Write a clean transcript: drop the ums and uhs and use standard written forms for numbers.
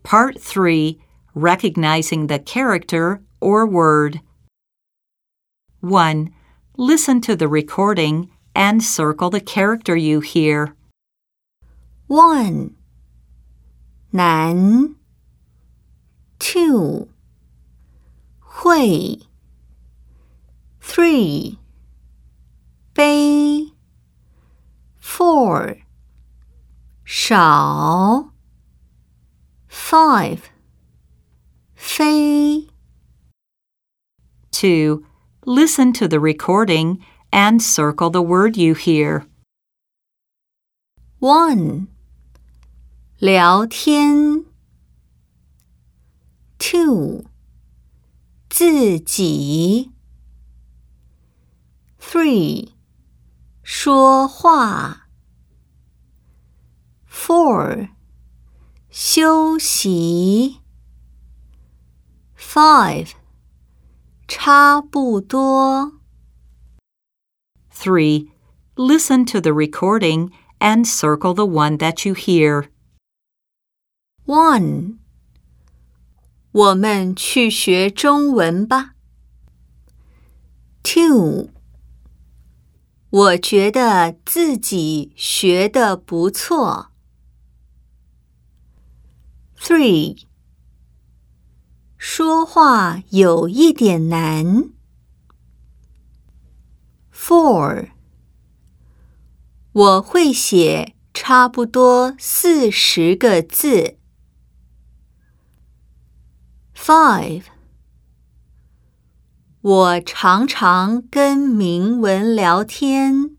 Part 3, Recognizing the Character or Word. 1. Listen to the recording and circle the character you hear. 1. 难 2. 会 3. 杯 4. 少 5. 飞 2. Listen to the recording and circle the word you hear. 1. 聊天 2. 自己 3. 说话 4. 休息 5. 差不多 3. Listen to the recording and circle the one that you hear. 1. 我们去学中文吧。2. 我觉得自己学得不错。3. 说话有一点难。4. 我会写差不多40个字。5. 我常常跟明文聊天。